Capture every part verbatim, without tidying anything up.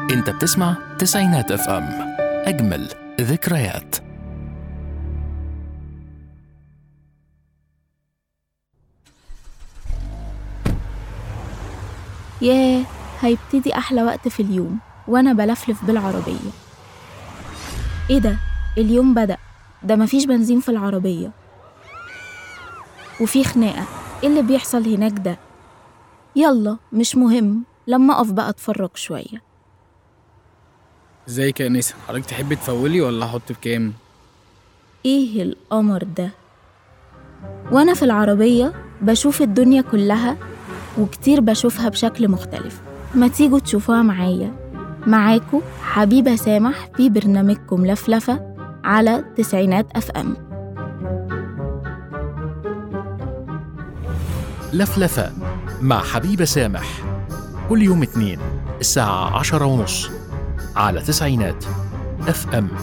انت بتسمع تسعينات اف ام، اجمل ذكريات. ياه، هيبتدي أحلى وقت في اليوم وأنا بلفلف بالعربية. إيه ده؟ اليوم بدأ، ده مفيش بنزين في العربية وفي خناقة. إيه اللي بيحصل هناك ده؟ يلا مش مهم، لما أقف بقى أتفرج شوية. ازيك يا نسا؟ حضرتك تحبي تفولي ولا احط بكام؟ إيه القمر ده؟ وأنا في العربية بشوف الدنيا كلها، وكتير بشوفها بشكل مختلف. ما تيجوا تشوفوها معايا. معاكو حبيبة سامح في برنامجكم لفلفة على تسعينات اف ام. لفلفة مع حبيبة سامح، كل يوم اثنين الساعة عشرة ونص على تسعينات اف ام.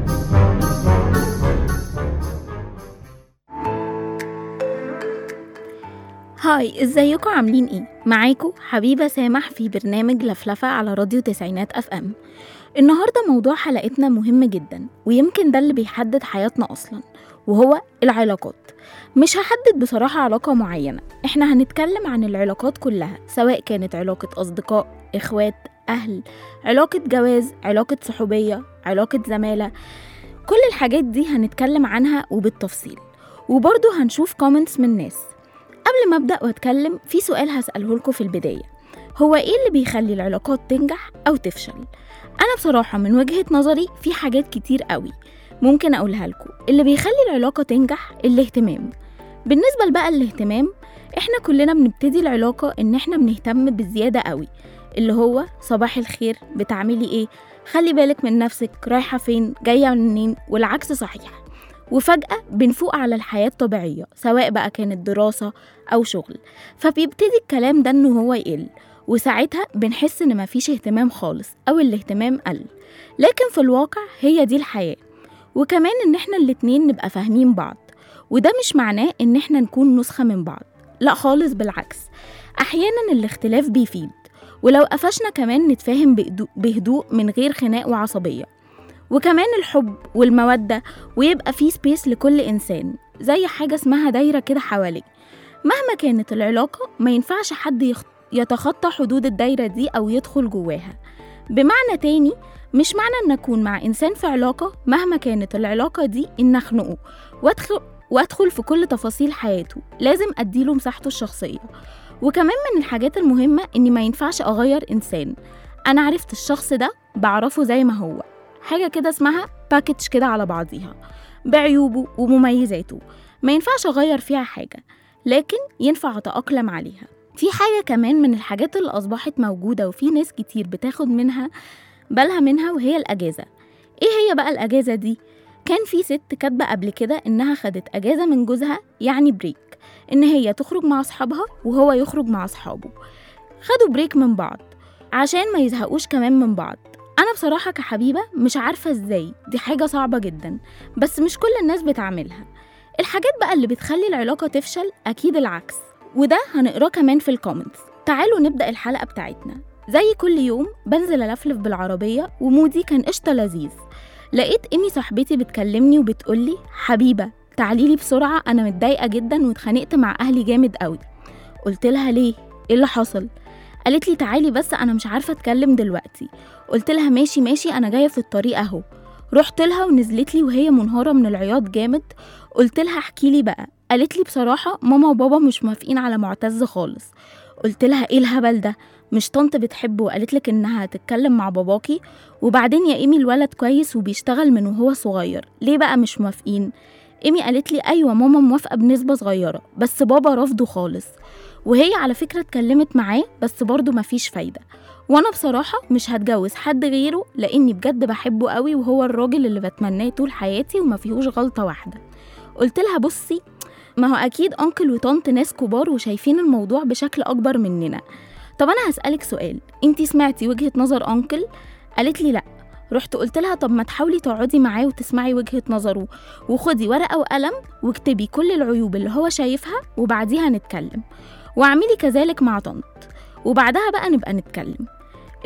هاي، ازيكم عاملين ايه؟ معاكم حبيبة سامح في برنامج لفلفة على راديو تسعينات اف ام. النهاردة موضوع حلقتنا مهم جدا، ويمكن ده اللي بيحدد حياتنا اصلا، وهو العلاقات. مش هحدد بصراحة علاقة معينة، احنا هنتكلم عن العلاقات كلها، سواء كانت علاقة اصدقاء، اخوات، اهل، علاقة جواز، علاقة صحوبية، علاقة زمالة. كل الحاجات دي هنتكلم عنها وبالتفصيل، وبرضو هنشوف كومنتس من ناس. قبل ما أبدأ وأتكلم، في سؤال هسأله لكم في البداية: هو إيه اللي بيخلي العلاقات تنجح أو تفشل؟ أنا بصراحة من وجهة نظري في حاجات كتير قوي ممكن أقولها لكم. اللي بيخلي العلاقة تنجح الاهتمام. بالنسبة بقى الاهتمام، إحنا كلنا بنبتدي العلاقة إن إحنا بنهتم بالزيادة قوي، اللي هو صباح الخير، بتعملي إيه، خلي بالك من نفسك، رايحة فين، جاية منين، والعكس صحيح. وفجأة بنفوق على الحياة الطبيعية، سواء بقى كانت دراسة أو شغل، فبيبتدي الكلام ده إنه هو يقل، وساعتها بنحس إن مفيش اهتمام خالص أو الاهتمام قل. لكن في الواقع هي دي الحياة. وكمان إن إحنا الاتنين نبقى فاهمين بعض، وده مش معناه إن إحنا نكون نسخة من بعض، لا خالص، بالعكس. أحيانا الاختلاف بيفيد، ولو قفشنا كمان نتفاهم بهدوء من غير خناق وعصبية. وكمان الحب والمودة، ويبقى فيه سبيس لكل إنسان، زي حاجة اسمها دايرة كده حواليك. مهما كانت العلاقة ما ينفعش حد يتخطى حدود الدايرة دي أو يدخل جواها. بمعنى تاني، مش معنى أن أكون مع إنسان في علاقة مهما كانت العلاقة دي إن أخنقه وأدخل, وأدخل في كل تفاصيل حياته. لازم أديله مساحته الشخصية. وكمان من الحاجات المهمة إني ما ينفعش أغير إنسان. أنا عرفت الشخص ده بعرفه زي ما هو، حاجة كده اسمها باكيتش كده على بعضيها، بعيوبه ومميزاته، ما ينفعش أغير فيها حاجة، لكن ينفع أتأقلم عليها. في حاجة كمان من الحاجات اللي أصبحت موجودة وفي ناس كتير بتاخد منها بالها منها، وهي الأجازة. إيه هي بقى الأجازة دي؟ كان في ست كاتبة قبل كده إنها خدت أجازة من جوزها، يعني بريك، إن هي تخرج مع أصحابها وهو يخرج مع أصحابه. خدوا بريك من بعض عشان ما يزهقوش كمان من بعض. أنا بصراحة كحبيبة مش عارفة إزاي، دي حاجة صعبة جدا، بس مش كل الناس بتعملها. الحاجات بقى اللي بتخلي العلاقة تفشل أكيد العكس، وده هنقراه كمان في الكومنتس. تعالوا نبدأ الحلقة بتاعتنا. زي كل يوم بنزل ألفلف بالعربية، ومودي كان قشطة لذيذ. لقيت إيمي صاحبتي بتكلمني وبتقولي: حبيبة تعاليلي بسرعة، أنا متضايقة جدا واتخانقت مع أهلي جامد قوي. قلت لها: ليه؟ إيه اللي حصل؟ قالت لي: تعالي بس أنا مش عارفة أتكلم دلوقتي. قلت لها: ماشي ماشي، أنا جاية في الطريق أهو. رحت لها ونزلت لي وهي منهارة من العياط جامد. قلت لها: احكي لي بقى. قالت لي: بصراحة ماما وبابا مش موافقين على معتز خالص. قلت لها: ايه الهبل ده؟ مش طنط بتحبه وقالت لك انها هتتكلم مع باباكي؟ وبعدين يا ايمي الولد كويس وبيشتغل من وهو صغير، ليه بقى مش موافقين؟ ايمي قالت لي: ايوه ماما موافقة بنسبة صغيرة، بس بابا رفضه خالص. وهي على فكرة اتكلمت معاه بس برضو مفيش فايدة. وانا بصراحة مش هتجوز حد غيره، لاني بجد بحبه قوي، وهو الراجل اللي بتمناه طول حياتي وما فيهوش غلطة واحدة. قلت لها: بصي، ما هو اكيد انكل وطنط ناس كبار وشايفين الموضوع بشكل اكبر مننا. طب انا هسألك سؤال، انتي سمعتي وجهة نظر انكل؟ قالت لي: لا. رحت قلت لها: طب ما تحاولي تقعدي معاه وتسمعي وجهة نظره، وخدي ورقة وقلم واكتبي كل العيوب اللي هو شايفها، وبعديها نتكلم، واعملي كذلك مع طنط، وبعدها بقى نبقى نتكلم.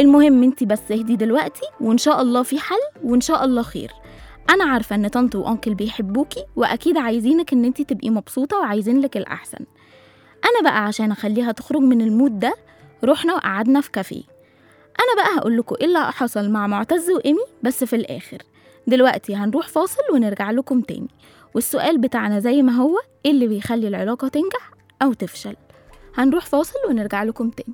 المهم انتي بس اهدي دلوقتي، وإن شاء الله في حل، وإن شاء الله خير. أنا عارفة إن طنط وأنكل بيحبوكي وأكيد عايزينك إن انتي تبقي مبسوطة وعايزين لك الأحسن. أنا بقى عشان أخليها تخرج من المود ده رحنا وقعدنا في كافيه. أنا بقى هقولكوا إيه اللي حصل مع معتز وإيمي بس في الآخر. دلوقتي هنروح فاصل ونرجع لكم تاني، والسؤال بتاعنا زي ما هو، إيه اللي بيخلي العلاقة تنجح أو تفشل؟ هنروح فاصل ونرجع لكم تاني.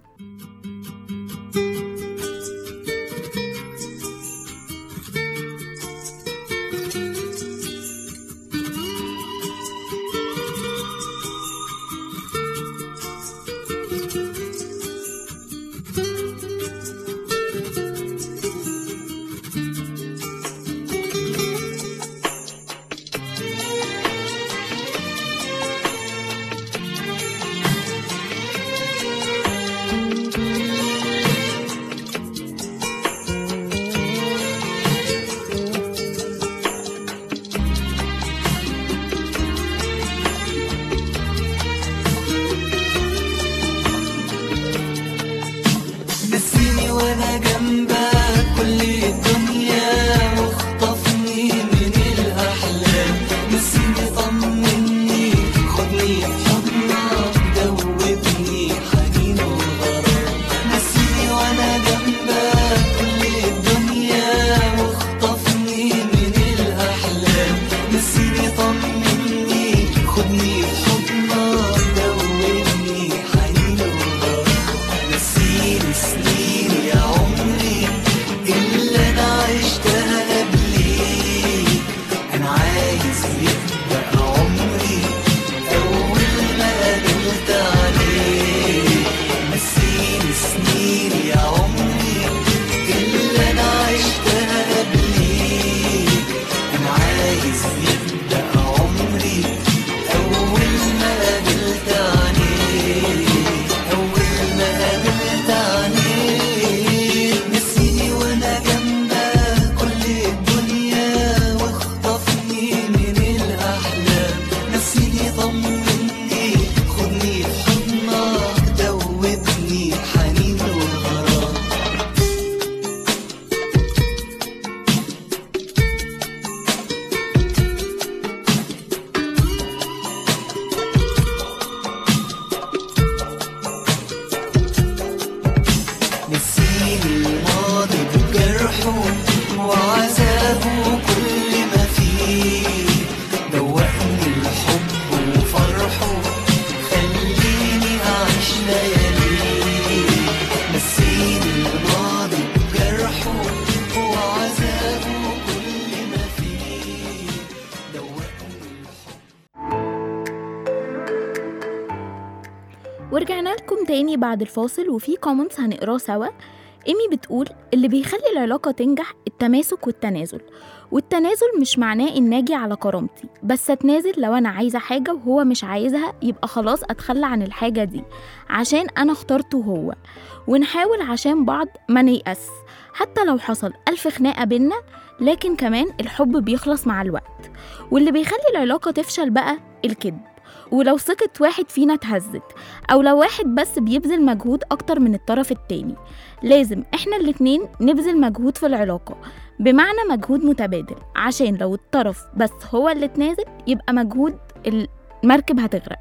ورجعنا لكم تاني بعد الفاصل، وفي كومنتس هنقراه سوا. إيمي بتقول اللي بيخلي العلاقة تنجح التماسك والتنازل، والتنازل مش معناه إن أجي على كرامتي، بس أتنازل لو أنا عايزة حاجة وهو مش عايزها، يبقى خلاص أتخلى عن الحاجة دي عشان أنا اخترته هو، ونحاول عشان بعض ما نيأس حتى لو حصل ألف خناقة بينا، لكن كمان الحب بيخلص مع الوقت. واللي بيخلي العلاقة تفشل بقى الكذب، ولو ثقة واحد فينا اتهزت، أو لو واحد بس بيبذل مجهود أكتر من الطرف التاني. لازم إحنا الاتنين نبذل مجهود في العلاقة، بمعنى مجهود متبادل، عشان لو الطرف بس هو اللي اتنازل يبقى مجهود المركب هتغرق.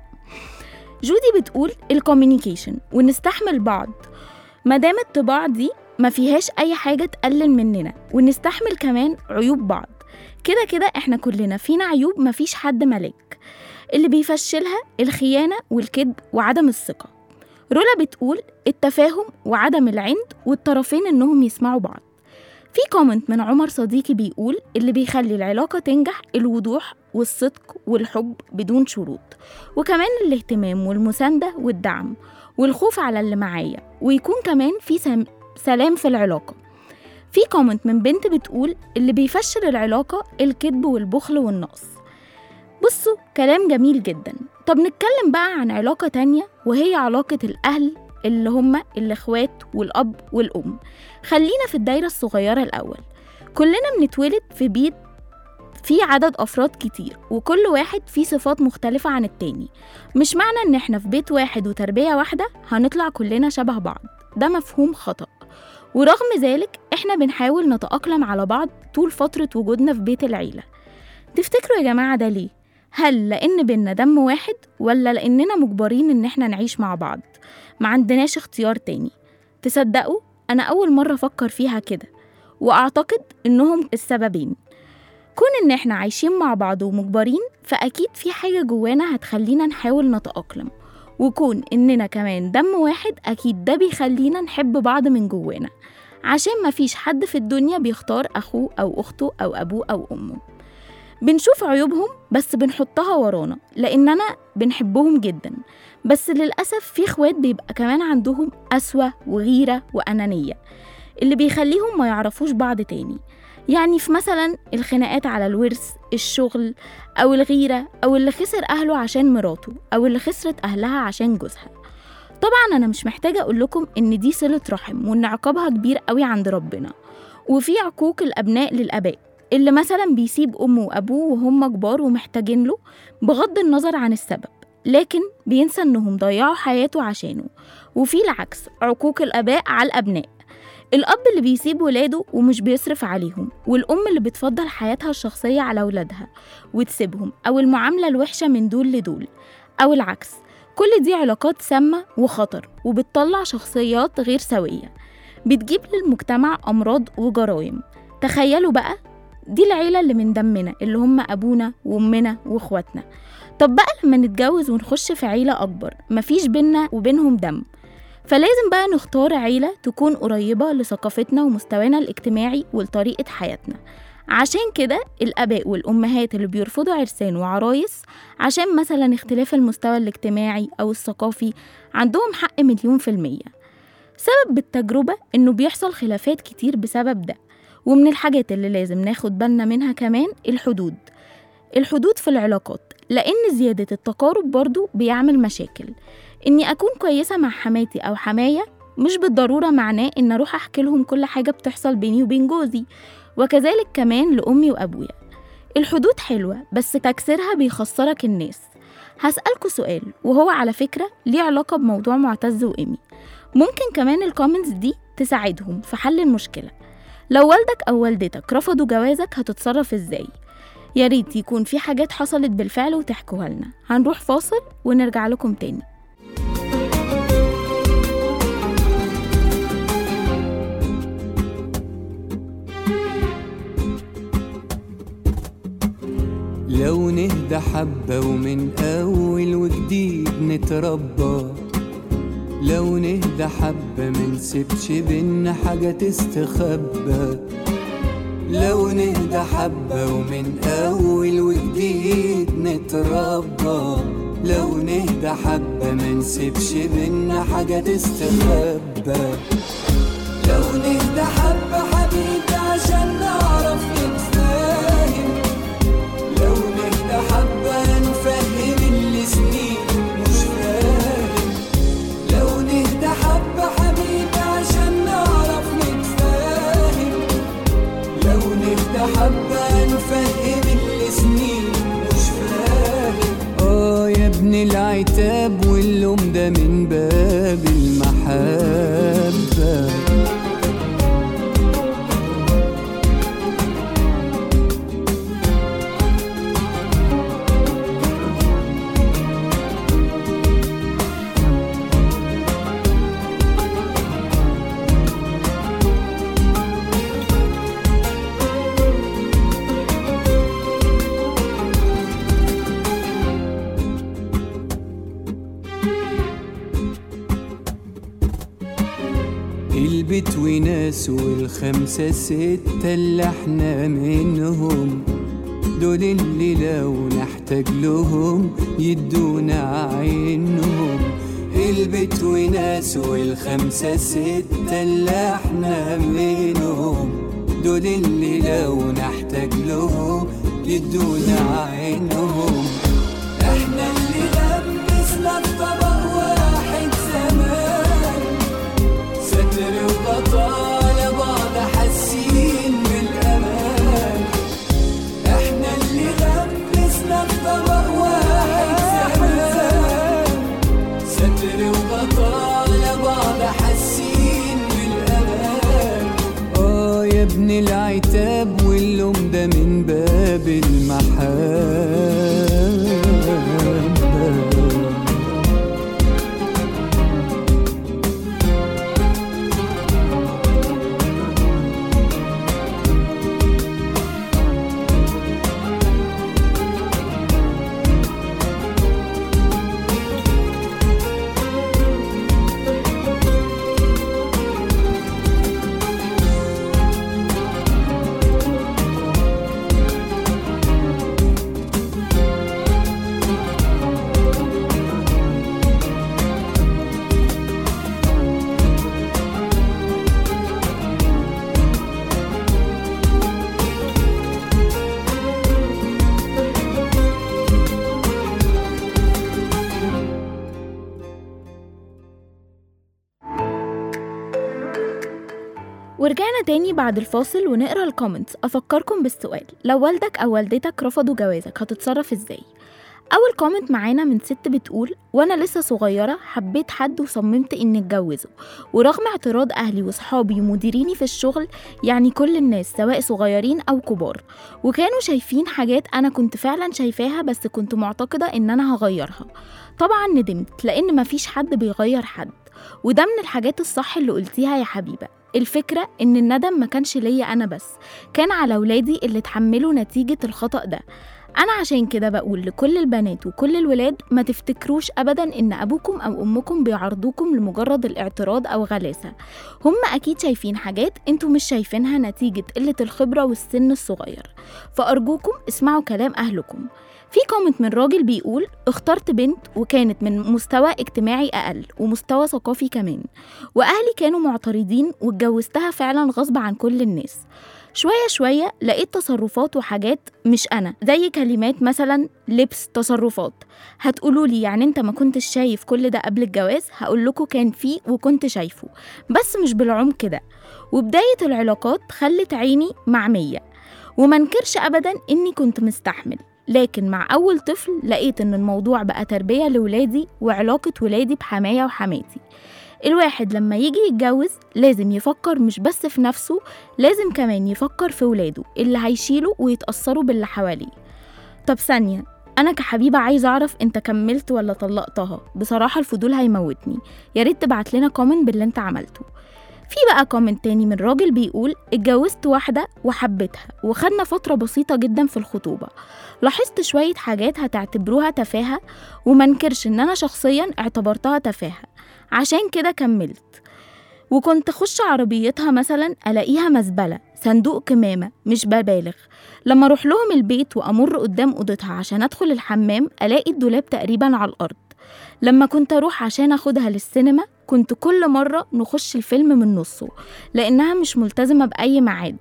جودي بتقول الكوميونيكيشن، ونستحمل بعض مادام الطباع دي ما فيهاش أي حاجة تقلل مننا، ونستحمل كمان عيوب بعض. كده كده إحنا كلنا فينا عيوب، ما فيش حد ملاك. اللي بيفشلها الخيانة والكذب وعدم الثقة. رولا بتقول التفاهم وعدم العند، والطرفين إنهم يسمعوا بعض. في كومنت من عمر صديقي بيقول اللي بيخلي العلاقة تنجح الوضوح والصدق والحب بدون شروط، وكمان الاهتمام والمساندة والدعم والخوف على اللي معايا، ويكون كمان في سلام في العلاقة. في كومنت من بنت بتقول اللي بيفشل العلاقة الكذب والبخل والنقص. بصوا كلام جميل جدا. طب نتكلم بقى عن علاقة تانية، وهي علاقة الأهل اللي هم الإخوات والأب والأم. خلينا في الدايرة الصغيرة الأول. كلنا بنتولد في بيت فيه عدد أفراد كتير، وكل واحد فيه صفات مختلفة عن التاني. مش معنى إن إحنا في بيت واحد وتربية واحدة هنطلع كلنا شبه بعض، ده مفهوم خطأ. ورغم ذلك إحنا بنحاول نتأقلم على بعض طول فترة وجودنا في بيت العيلة. تفتكروا يا جماعة ده ليه؟ هل لأن بينا دم واحد ولا لأننا مجبرين إن إحنا نعيش مع بعض؟ ما عندناش اختيار تاني. تصدقوا أنا أول مرة أفكر فيها كده، وأعتقد إنهم السببين. كون إن إحنا عايشين مع بعض ومجبرين، فأكيد في حاجة جوانا هتخلينا نحاول نتأقلم، وكون إننا كمان دم واحد أكيد ده بيخلينا نحب بعض من جوانا، عشان مفيش حد في الدنيا بيختار أخوه أو أخته أو أبوه أو أمه. بنشوف عيوبهم بس بنحطها ورانا لأننا بنحبهم جدا، بس للأسف في اخوات بيبقى كمان عندهم قسوة وغيرة وأنانية اللي بيخليهم ما يعرفوش بعض تاني. يعني في مثلا الخناقات على الورث، الشغل، أو الغيرة، أو اللي خسر أهله عشان مراته، أو اللي خسرت أهلها عشان جوزها. طبعا أنا مش محتاجة أقول لكم إن دي صلة رحم وإن عقابها كبير قوي عند ربنا. وفي عقوق الأبناء للآباء اللي مثلا بيسيب أمه وأبوه وهم كبار ومحتاجين له بغض النظر عن السبب، لكن بينسى إنهم ضيعوا حياته عشانه. وفي العكس عقوق الآباء على الأبناء، الأب اللي بيسيب ولاده ومش بيصرف عليهم، والأم اللي بتفضل حياتها الشخصية على ولادها وتسيبهم، أو المعاملة الوحشة من دول لدول، أو العكس. كل دي علاقات سامة وخطر وبتطلع شخصيات غير سوية، بتجيب للمجتمع أمراض وجرائم. تخيلوا بقى دي العيلة اللي من دمنا اللي هم أبونا وأمنا وإخواتنا. طب بقى لما نتجوز ونخش في عيلة أكبر مفيش بينا وبينهم دم، فلازم بقى نختار عيلة تكون قريبة لثقافتنا ومستوانا الاجتماعي ولطريقة حياتنا. عشان كده الآباء والأمهات اللي بيرفضوا عرسان وعرايس عشان مثلا اختلاف المستوى الاجتماعي أو الثقافي عندهم حق مليون في المية. سبب بالتجربة إنه بيحصل خلافات كتير بسبب ده. ومن الحاجات اللي لازم ناخد بالنا منها كمان الحدود الحدود في العلاقات، لأن زيادة التقارب برضو بيعمل مشاكل. إني أكون كويسة مع حماتي أو حماية مش بالضرورة معناه إن أروح أحكي لهم كل حاجة بتحصل بيني وبين جوزي، وكذلك كمان لأمي وأبويا. الحدود حلوة بس تكسيرها بيخسرك الناس. هسألكوا سؤال، وهو على فكرة ليه علاقة بموضوع معتز وإيمي، ممكن كمان الكومنتس دي تساعدهم في حل المشكلة. لو والدك أو والدتك رفضوا جوازك هتتصرف إزاي؟ يا ريت يكون في حاجات حصلت بالفعل وتحكوها لنا. هنروح فاصل ونرجع لكم تاني. لو نهدى حبة ومن أول وجديد نتربى، لو نهدى حبة منسيبش بينا حاجة تستخبى، لو نهدى حبة ومن أول وجديد نتربى، لو نهدى حبة منسيبش بينا حاجة تستخبى، لو نهدى حبة حبيبي عشان نعرف نتفاهم، لو نهدى حبة نفهم اللي سنين مش فاهم، لو نهدى حبة حبيبي عشان نعرف نتفاهم، لو نهدى حبة نفهم اللي سنين مش فاهم. آه يا ابن العتاب واللوم ده من باب المحبة. البيت وناس والخمسة ستة اللي احنا منهم، دول اللي لو نحتاج لهم يدونا عينهم. البيت وناس والخمسة ستة اللي احنا منهم، دول اللي لو نحتاج لهم يدونا عينهم. احنا اللي لبسنا الطبق واحد زمان، ستر وغطاء لبعض حاسين بالامان. احنا اللي لبسنا الطبق واحد زمان، ستر وغطاء لبعض حاسين بالامان. ابن العتاب واللوم ده من باب المحبة. ورجعنا تاني بعد الفاصل ونقرأ الكومنتس. أفكركم بالسؤال، لو والدك أو والدتك رفضوا جوازك هتتصرف إزاي؟ أول كومنت معانا من ست بتقول: وأنا لسه صغيرة حبيت حد وصممت إني أتجوزه، ورغم اعتراض أهلي وصحابي ومديريني في الشغل، يعني كل الناس سواء صغيرين أو كبار، وكانوا شايفين حاجات أنا كنت فعلا شايفاها بس كنت معتقدة إن أنا هغيرها. طبعا ندمت لأن مفيش حد بيغير حد، وده من الحاجات الصح اللي قلتيها يا حبيبة. الفكرة إن الندم ما كانش ليا أنا بس، كان على ولادي اللي تحملوا نتيجة الخطأ ده. أنا عشان كده بقول لكل البنات وكل الولاد، ما تفتكروش أبداً إن أبوكم أو أمكم بيعرضوكم لمجرد الاعتراض أو غلاسة. هم أكيد شايفين حاجات انتوا مش شايفينها نتيجة قلة الخبرة والسن الصغير، فأرجوكم اسمعوا كلام أهلكم. في كومنت من راجل بيقول: اخترت بنت وكانت من مستوى اجتماعي أقل ومستوى ثقافي كمان، وأهلي كانوا معترضين واتجوزتها فعلا غصب عن كل الناس. شوية شوية لقيت تصرفات وحاجات مش أنا، زي كلمات مثلا، لبس، تصرفات. هتقولولي يعني انت ما كنتش شايف كل ده قبل الجواز؟ هقولكوا كان فيه وكنت شايفه، بس مش بالعمق كده. وبداية العلاقات خلت عيني معمية، ومنكرش أبدا إني كنت مستحمل. لكن مع أول طفل لقيت إن الموضوع بقى تربية لولادي وعلاقة ولادي بحماية وحماتي. الواحد لما يجي يتجوز لازم يفكر مش بس في نفسه، لازم كمان يفكر في ولاده اللي هيشيلوا ويتأثروا باللي حواليه. طب ثانية، أنا كحبيبة عايزة أعرف أنت كملت ولا طلقتها؟ بصراحة الفضول هيموتني، ياريت تبعت لنا كومنت باللي أنت عملته. في بقى كومنت تاني من راجل بيقول: اتجوزت واحدة وحبتها وخدنا فترة بسيطة جدا في الخطوبة، لاحظت شوية حاجات هتعتبروها تفاهة، ومنكرش ان انا شخصيا اعتبرتها تفاهة، عشان كده كملت. وكنت اخش عربيتها مثلا الاقيها مزبلة، صندوق كمامة، مش ببالغ. لما اروح لهم البيت وامر قدام اوضتها عشان ادخل الحمام الاقي الدولاب تقريبا على الارض. لما كنت اروح عشان اخدها للسينما كنت كل مرة نخش الفيلم من نصه لانها مش ملتزمة باي ميعاد.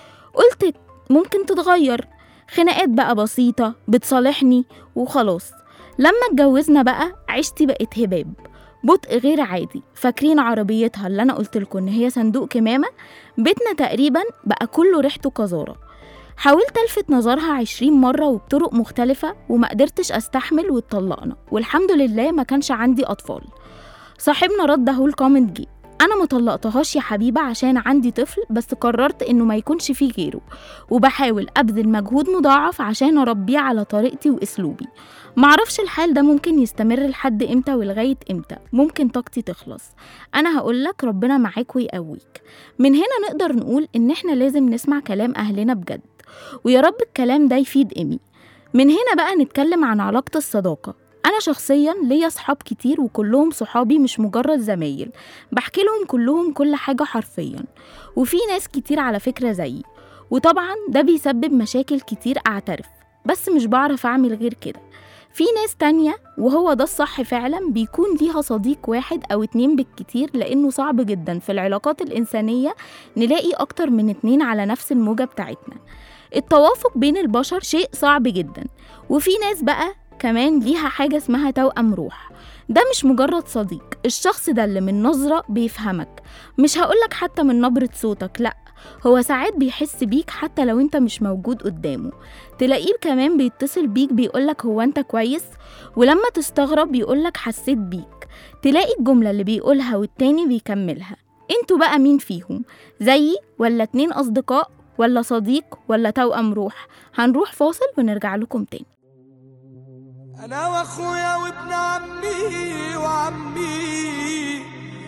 قلت ممكن تتغير، خناقات بقى بسيطة بتصالحني وخلاص. لما اتجوزنا بقى عشتي بقت هباب، بطء غير عادي. فاكرين عربيتها اللي انا قلت لكم ان هي صندوق كمامة؟ بيتنا تقريبا بقى كله ريحته قذارة. حاولت الفت نظرها عشرين مرة وبطرق مختلفة وما قدرتش استحمل واتطلقنا، والحمد لله ما كانش عندي اطفال. صاحبنا رد اهو الكومنت جه: انا ما طلقتهاش يا حبيبه عشان عندي طفل، بس قررت انه ما يكونش فيه غيره، وبحاول ابذل مجهود مضاعف عشان اربيه على طريقتي واسلوبي. معرفش الحال ده ممكن يستمر لحد امتى ولغايه امتى، ممكن طاقتي تخلص. انا هقولك ربنا معاك ويقويك. من هنا نقدر نقول ان احنا لازم نسمع كلام اهلنا بجد، ويا رب الكلام ده يفيد امي. من هنا بقى نتكلم عن علاقه الصداقه. أنا شخصياً ليا صحاب كتير وكلهم صحابي مش مجرد زمايل، بحكي لهم كلهم كل حاجة حرفياً، وفي ناس كتير على فكرة زيي، وطبعاً ده بيسبب مشاكل كتير أعترف، بس مش بعرف أعمل غير كده. في ناس تانية وهو ده الصح فعلاً بيكون ليها صديق واحد أو اتنين بالكتير، لأنه صعب جداً في العلاقات الإنسانية نلاقي أكتر من اتنين على نفس الموجة بتاعتنا. التوافق بين البشر شيء صعب جداً. وفي ناس بقى كمان ليها حاجة اسمها توأم روح، ده مش مجرد صديق، الشخص ده اللي من نظرة بيفهمك، مش هقولك حتى من نبرة صوتك، لأ، هو ساعات بيحس بيك حتى لو انت مش موجود قدامه. تلاقيه كمان بيتصل بيك بيقولك هو انت كويس، ولما تستغرب بيقولك حسيت بيك. تلاقي الجملة اللي بيقولها والتاني بيكملها: انتوا بقى مين فيهم؟ زيي ولا اتنين أصدقاء ولا صديق ولا توأم روح؟ هنروح فاصل ونرجع لكم تاني. أنا وأخويا وابن عمي وعمي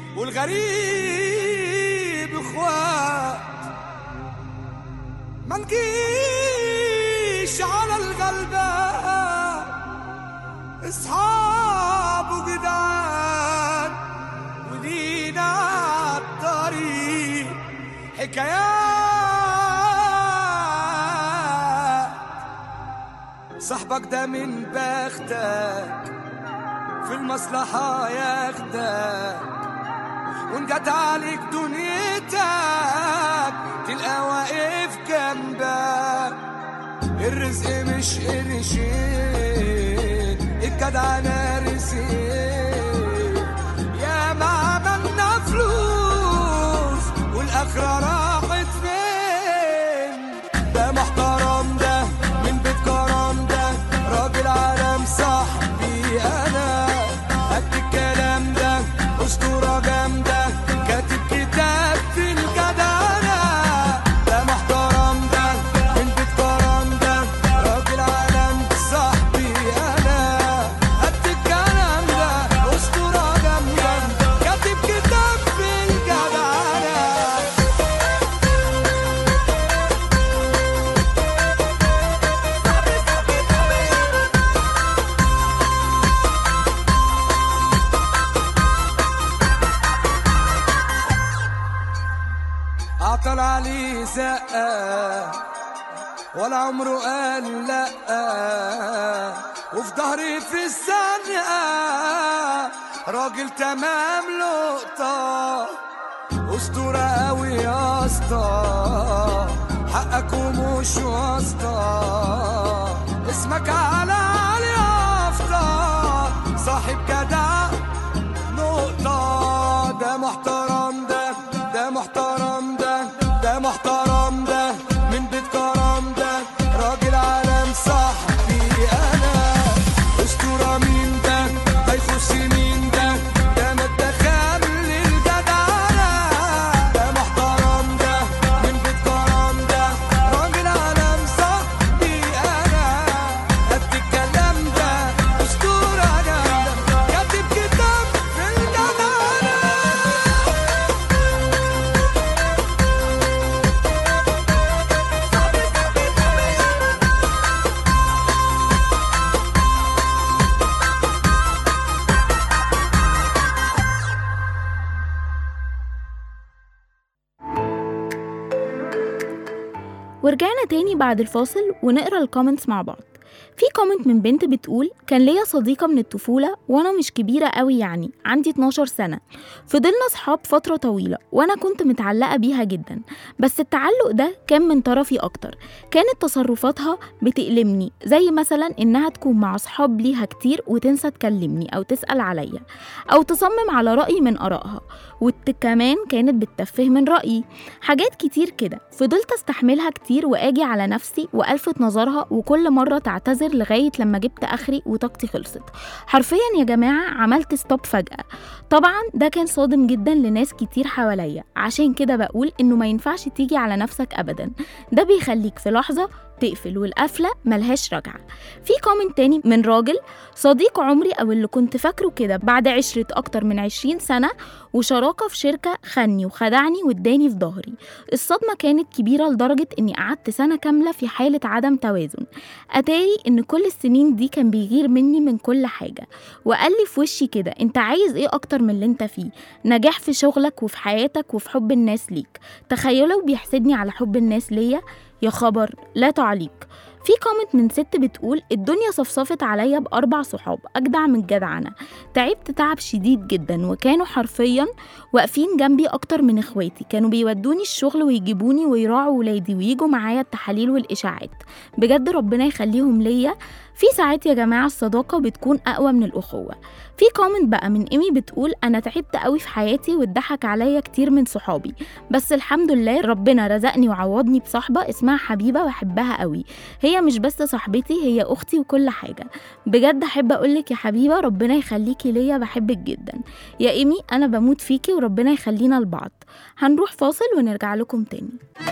والغريب إخوات، ما نجيش على الغلبان، اصحاب وجدعان ولينا عالطريق حكايات. صاحبك ده من بختك في المصلحة ياخدك، وإن جت عليك دنيتك تلقى واقف جنبك. الرزق مش قرشين، الجدع نارسين، يا ما عملنا فلوس والآخرة راحت فين. ده محترم ده من بيت كرم، ده راجل عالم صاحبي أنا، قد الكلام ده أسطورة جامدة، كاتب كتاب في الجدعنة. ده محترم ده من بيت كرم، ده راجل عالم صاحبي أنا، قد الكلام ده أسطورة جامدة، كاتب كتاب في الجدعنة. عطل عليه زقة ولا عمره قال لأ، وفي ظهري في الزنقة راجل تمام لقطة، أسطورة قوي يا اسطى، حقك ومش واسطة، اسمك على علي يافطة، صاحب جدع نقطة. ده محترم ده ده محترم ده ده محترم ده من بيت كرم، ده راجل عالم صاحبي أنا، أسطورة مين ده هيخش مين ده ده ما اتدخل للجدعنة. ده محترم ده من بيت كرم، ده راجل عالم صاحبي أنا، قد الكلام ده أسطورة جامدة، كاتب كتاب في الجدعنة. ورجعنا تاني بعد الفاصل ونقرأ الكومنتس مع بعض. في كومنت من بنت بتقول: كان ليا صديقة من الطفولة وأنا مش كبيرة قوي، يعني عندي اتناشر سنة، فضلنا صحاب فترة طويلة وأنا كنت متعلقة بيها جدا، بس التعلق ده كان من طرفي أكتر. كانت تصرفاتها بتألمني، زي مثلا إنها تكون مع صحاب ليها كتير وتنسى تكلمني أو تسأل عليا أو تصمم على رأي من آرائها، وكمان كانت بتتفه من رأيي. حاجات كتير كده فضلت استحملها كتير وآجي على نفسي وألفت نظرها، وكل مرة تعتذر لغاية لما جبت آخري وطاقتي خلصت. حرفيا يا جماعة عملت ستوب فجأة. طبعا ده كان صادم جدا لناس كتير حواليا، عشان كده بقول إنه ما ينفعش تيجي على نفسك أبدا، ده بيخليك في لحظة تقفل، والقفلة ملهاش رجعة. في كومنت تاني من راجل: صديق عمري أو اللي كنت فاكره كده بعد عشرة أكتر من عشرين سنة وشراكة في شركة، خني وخدعني واداني في ظهري. الصدمة كانت كبيرة لدرجة إني قعدت سنة كاملة في حالة عدم توازن. أتاري إن كل السنين دي كان بيغير مني من كل حاجة، وقال لي في وشي كده: أنت عايز إيه أكتر من اللي أنت فيه؟ نجاح في شغلك وفي حياتك وفي حب الناس ليك. تخيلوا بيحسدني على حب الناس ليا. يا خبر، لا تعليق. في كومنت من ست بتقول: الدنيا صفصفت عليا بأربع صحاب أجدع من الجدعنة، تعبت تعب شديد جدا، وكانوا حرفيا واقفين جنبي أكتر من إخواتي، كانوا بيودوني الشغل ويجيبوني ويراعوا ولادي ويجوا معايا التحاليل والإشاعات. بجد ربنا يخليهم ليا، في ساعات يا جماعة الصداقة بتكون أقوى من الأخوة. في كومنت بقى من إيمي بتقول أنا تعبت قوي في حياتي واتضحك عليا كتير من صحابي، بس الحمد لله ربنا رزقني وعوضني بصاحبة اسمها حبيبة وأحبها قوي. هي مش بس صاحبتي، هي أختي وكل حاجة. بجد أحب أقولك يا حبيبة ربنا يخليكي ليا، بحبك جدا. يا إيمي أنا بموت فيكي وربنا يخلينا لبعض. هنروح فاصل ونرجع لكم تاني.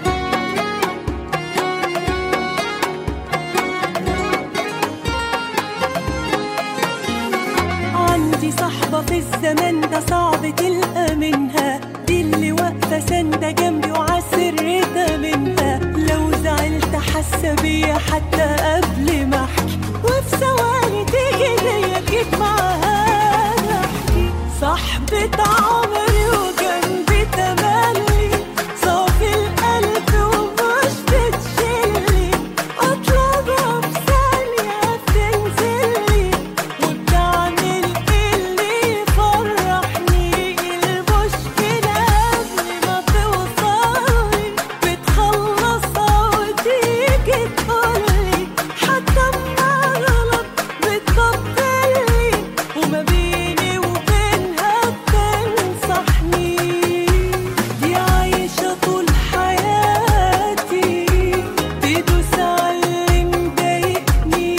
عندي صاحبة في الزمان ده صعب تلقى منها، دي اللي واقفة سندة جنبي وعسرتها منها. لو زعلت حاسة بيا حتى قبل ما احكي، وفي ثواني تيجي ليا جيت معاها احكي. صاحبة عمري وجنبي تملي، صافي القلب ومش بتشيلي، اطلبها في ثانية بتنزلي، وبتعمل اللي يفرحني. المشكلة قبل ما توصلي بتخلصها وتيجي تقولي، حتى اما غلط بتطبلي، وما بيني وبينها بتنصحني. دي عايشة طول حياتي تدوس على اللي مضايقني،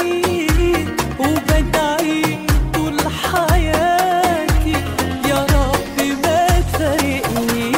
وبدعي طول حياتي يا رب ما تفارقني.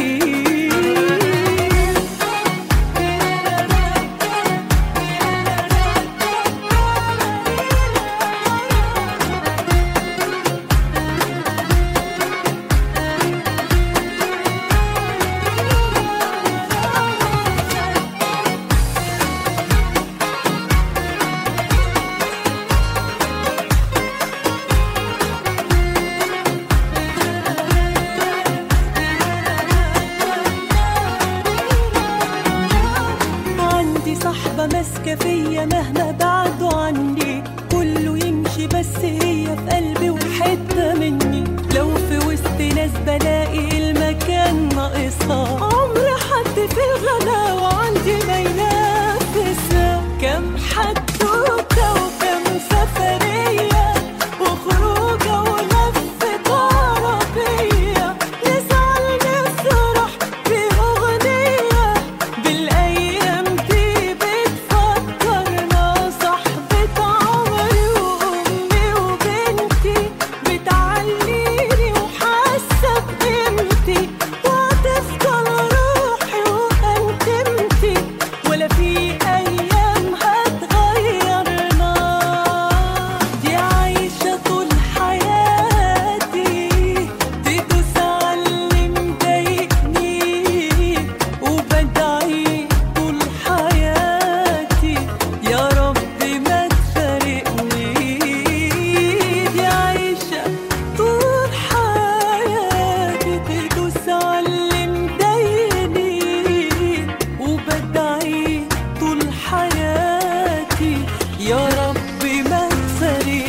عندي صاحبة ماسكة فيا مهما بعدوا عني، كله يمشي بس هي في قلبي وحتة مني. لو في وسط ناس بلاقي المكان ناقصها، عمر حد في الغلاوة عندي ما ينافسها. كم حدوتة وكم سفرية وخروجة ولفة عربية، نزعل نفرح بأغنية، بالأيام دي بتفكرنا. صاحبة عمري وأمي وبنتي، بتعليني وحاسة بقيمتي، وهتفضل روحي وأنتمتي، ولا في أيام هتغيرنا. دي عايشة طول حياتي تدوس على اللي مضايقني، وبدعي طول حياتي يا رب ما تفارقني. دي عايشة طول حياتي تدوس على اللي مضايقني، وبدعي طول حياتي يا رب ما تفارقني.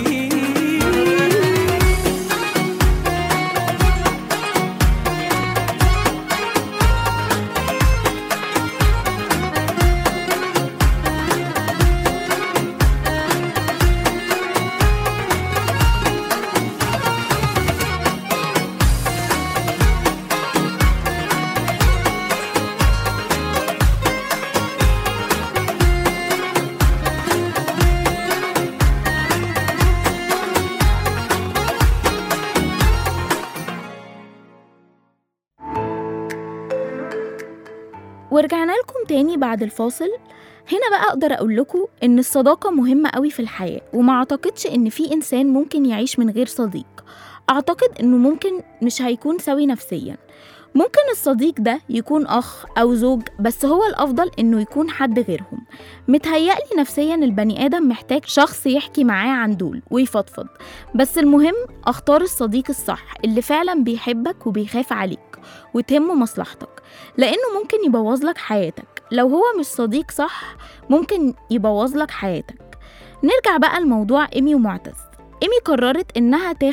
ورجعنا لكم تاني بعد الفاصل. هنا بقى أقدر أقول لكم إن الصداقة مهمة قوي في الحياة، وما أعتقدش إن في إنسان ممكن يعيش من غير صديق. أعتقد إنه ممكن مش هيكون سوي نفسيا. ممكن الصديق ده يكون أخ أو زوج، بس هو الأفضل إنه يكون حد غيرهم. متهيألي نفسيا البني آدم محتاج شخص يحكي معاه عن دول ويفضفض، بس المهم أختار الصديق الصح اللي فعلا بيحبك وبيخاف عليك وتهمه مصلحتك، لأنه ممكن يبوظ لك حياتك. لو هو مش صديق صح ممكن يبوظ لك حياتك. نرجع بقى لموضوع إيمي ومعتز. إيمي قررت إنها تاخد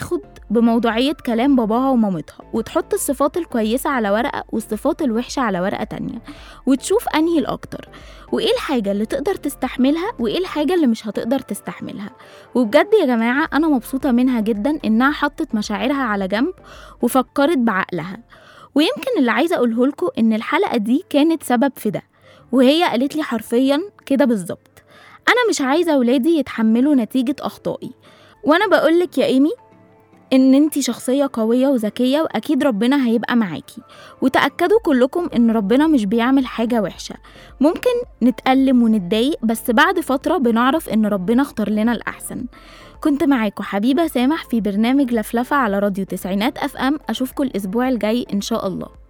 بموضوعية كلام باباها ومامتها، وتحط الصفات الكويسة على ورقة والصفات الوحشة على ورقة تانية، وتشوف أنهي الأكتر، وإيه الحاجة اللي تقدر تستحملها وإيه الحاجة اللي مش هتقدر تستحملها. وبجد يا جماعة أنا مبسوطة منها جدا إنها حطت مشاعرها على جنب وفكرت بعقلها. ويمكن اللي عايزة أقوله لكم إن الحلقة دي كانت سبب في ده، وهي قالت لي حرفيا كده بالظبط: أنا مش عايزة ولادي يتحملوا نتيجة أخطائي. وأنا بقولك يا إيمي إن انتي شخصية قوية وذكية، وأكيد ربنا هيبقى معاكي، وتأكدوا كلكم إن ربنا مش بيعمل حاجة وحشة. ممكن نتألم ونتضايق، بس بعد فترة بنعرف إن ربنا اختار لنا الأحسن. كنت معاكم حبيبة سامح في برنامج لفلفة على راديو تسعينات أف أم. أشوفكم الأسبوع الجاي إن شاء الله.